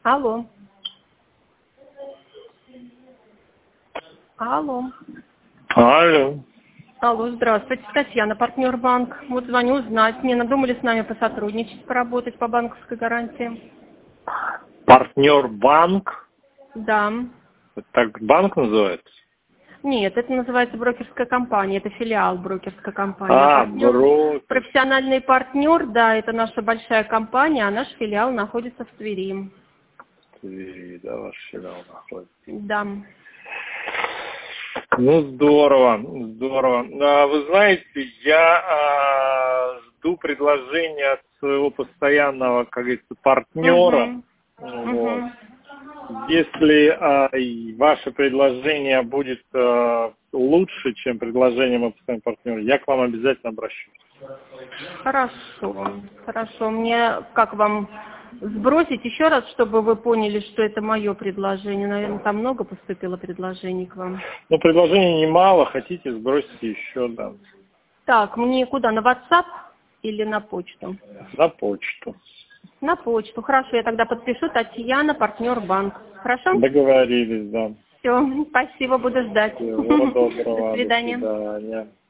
Алло. Алло. Алло. Алло, здравствуйте, Татьяна, партнер банк. Вот звоню узнать, мне надумали с нами посотрудничать, поработать по банковской гарантии. Партнер банк? Да. Это так банк называется? Нет, это называется брокерская компания, это филиал брокерской компании. Брокер. Профессиональный партнер, да, это наша большая компания, а наш филиал находится в Твери. Твери, да, ваш филиал находится. Да. Ну, здорово, здорово. Вы знаете, я жду предложения от своего постоянного, как говорится, партнера. Вот. Если ваше предложение будет лучше, чем предложение моего постоянного партнера, я к вам обязательно обращусь. Хорошо, хорошо. Мне как вам сбросить еще раз, чтобы вы поняли, что это мое предложение? Наверное, там много поступило предложений к вам. Ну, предложений немало, хотите, сбросите еще, да. Так, мне куда, на WhatsApp или на почту? На почту. На почту. Хорошо, я тогда подпишу Татьяна, партнер банк. Хорошо? Договорились, да. Все, спасибо, буду ждать. Всего доброго, До свидания. до свидания.